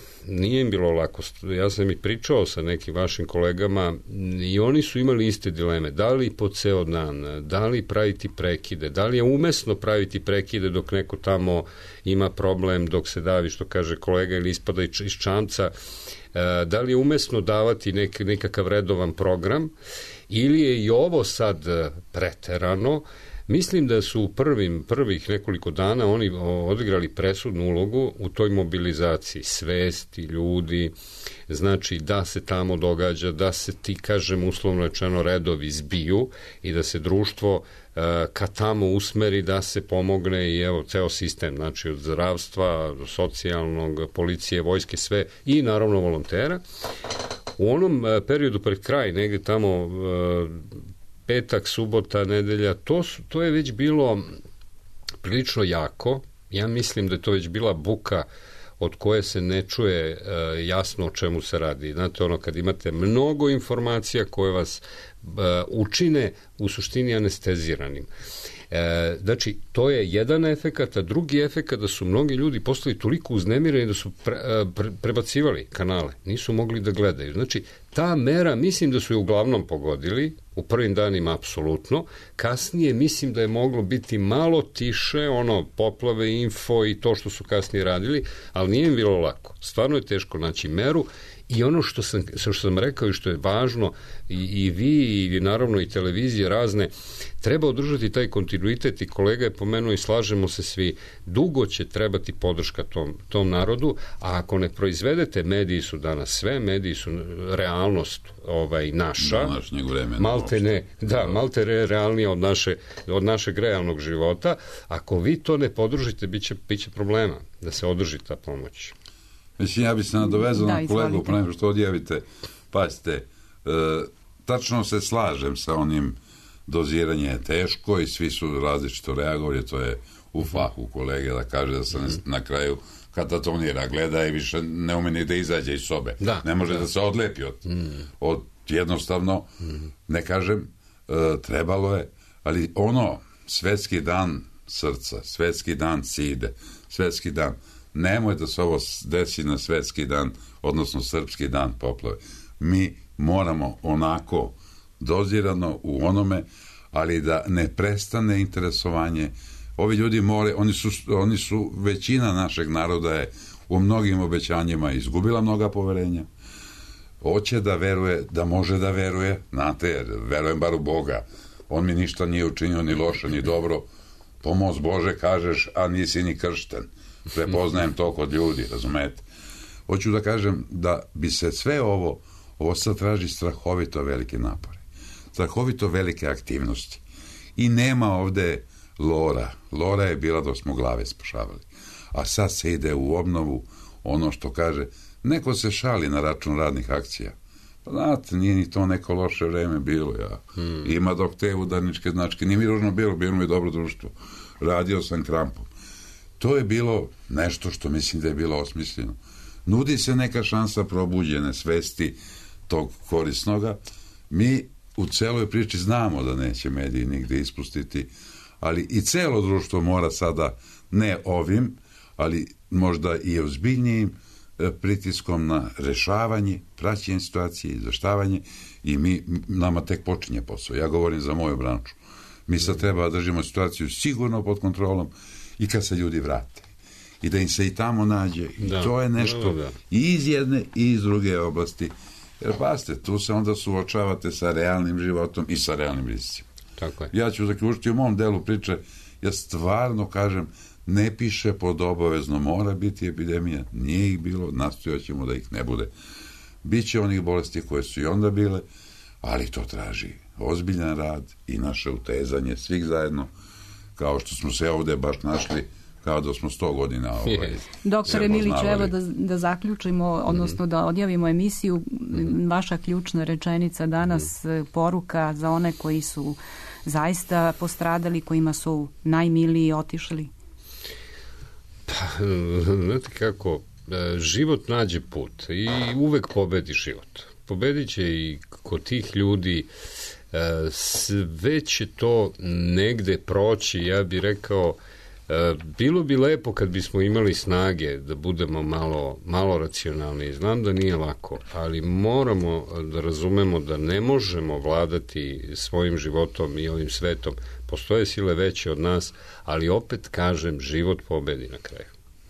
ja sam i pričao sa nekim vašim kolegama i oni su imali iste dileme, da li po ceo dan, da li praviti prekide, da li je umesno praviti prekide dok neko tamo ima problem, dok se davi, što kaže kolega, ili ispada iz čamca, da li je umesno davati nekakav redovan program, ili je i ovo sad preterano. Mislim da su u prvih nekoliko dana oni odigrali presudnu ulogu u toj mobilizaciji svesti ljudi, znači da se tamo događa, da se ti, kažem, uslovno rečeno, redovi zbiju i da se društvo ka tamo usmeri, da se pomogne i evo ceo sistem, znači od zdravstva, socijalnog, policije, vojske, sve i naravno volontera. U onom periodu pred kraj, negde tamo petak, subota, nedelja, to je već bilo prilično jako. Ja mislim da je to već bila buka od koje se ne čuje jasno o čemu se radi. Znate, kad imate mnogo informacija koje vas učine u suštini anesteziranim. Znači, to je jedan efekat, a drugi efekat da su mnogi ljudi postali toliko uznemireni da su prebacivali kanale, nisu mogli da gledaju. Znači, ta mera, mislim da su je uglavnom pogodili, u prvim danima apsolutno, kasnije mislim da je moglo biti malo tiše, poplave, info i to što su kasnije radili, ali nije im bilo lako. Stvarno je teško naći meru. I ono što sam rekao i što je važno, i vi i naravno i televizije razne, treba održati taj kontinuitet i kolega je pomenuo i slažemo se svi, dugo će trebati podrška tom narodu, a ako ne proizvedete, mediji su danas sve, mediji su realnost naša, malte realnija od našeg realnog života. Ako vi to ne podržite, bit će problema da se održi ta pomoć. Mislim, ja bi se nadovezao na kolegu, prema što odjavite, pazite, tačno se slažem sa onim, doziranje je teško i svi su različito reagovali, to je u fahu kolege da kaže da se na kraju katatonira, gleda i više ne umeni da izađe iz sobe. Ne može da se odlepi od jednostavno, ne kažem, trebalo je, ali svetski dan srca, svetski dan side, svetski dan, nemoj da se ovo desi na svetski dan, odnosno srpski dan poplave. Mi moramo onako dozirano u onome, ali da ne prestane interesovanje. Ovi ljudi oni su većina našeg naroda je u mnogim obećanjima izgubila mnoga poverenja. Hoće da veruje, da može da veruje, znate, jer verujem bar u Boga. On mi ništa nije učinio ni loše, ni dobro. Pomoz Bože kažeš, a nisi ni kršten. Prepoznajem to kod ljudi, razumete? Hoću da kažem da bi se sve ovo sad traži strahovito velike napore, strahovito velike aktivnosti. I nema ovde lora. Lora je bila dok smo glave spašavali. A sad se ide u obnovu, ono što kaže, neko se šali na račun radnih akcija. Pa znate, nije ni to neko loše vreme bilo. Ima dok te udarničke značke, nije mi ružno bilo mi dobro društvo. Radio sam krampom. To je bilo nešto što mislim da je bilo osmišljeno. Nudi se neka šansa probuđene svesti tog korisnoga. Mi u celoj priči znamo da neće mediji nigde ispustiti, ali i celo društvo mora sada, ne ovim, ali možda i ozbiljnijim pritiskom na rešavanje, praćenje situacije, izveštavanje i nama tek počinje posao. Ja govorim za moju branču. Mi sad treba da držimo situaciju sigurno pod kontrolom i kad se ljudi vrate. I da im se i tamo nađe. I to je nešto i iz jedne i iz druge oblasti. Jer pazite, tu se onda suočavate sa realnim životom i sa realnim rizicima. Tako je. Ja ću zaključiti u mom delu priče, ja stvarno kažem, ne piše pod obavezno, mora biti epidemija, nije ih bilo, nastojat ćemo da ih ne bude. Biće onih bolesti koje su i onda bile, ali to traži ozbiljan rad i naše utezanje svih zajedno, kao što smo se ovde baš našli, kao da smo 100 godina Doktore Milić, evo da zaključimo, odnosno da odjavimo emisiju. Vaša ključna rečenica danas, poruka za one koji su zaista postradali, kojima su najmiliji otišli. Pa, znate kako, život nađe put i uvek pobedi život. Pobedit će i kod tih ljudi, sve će to negde proći, ja bih rekao, bilo bi lepo kad bismo imali snage da budemo malo racionalni. Znam da nije lako, ali moramo da razumemo da ne možemo vladati svojim životom i ovim svetom. Postoje sile veće od nas, ali opet kažem, život pobedi na kraju.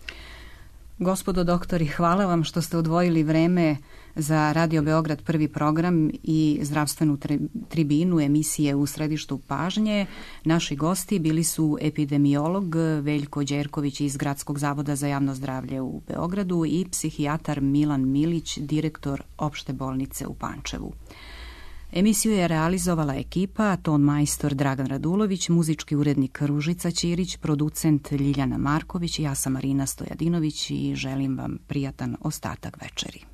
Gospodo doktori, hvala vam što ste odvojili vreme za Radio Beograd prvi program i zdravstvenu tribinu emisije U središtu pažnje. Naši gosti bili su epidemiolog Veljko Đerković iz Gradskog zavoda za javno zdravlje u Beogradu i psihijatar Milan Milić, direktor opšte bolnice u Pančevu. Emisiju je realizovala ekipa, ton majstor Dragan Radulović, muzički urednik Ružica Ćirić, producent Ljiljana Marković, ja sam Marina Stojadinović i želim vam prijatan ostatak večeri.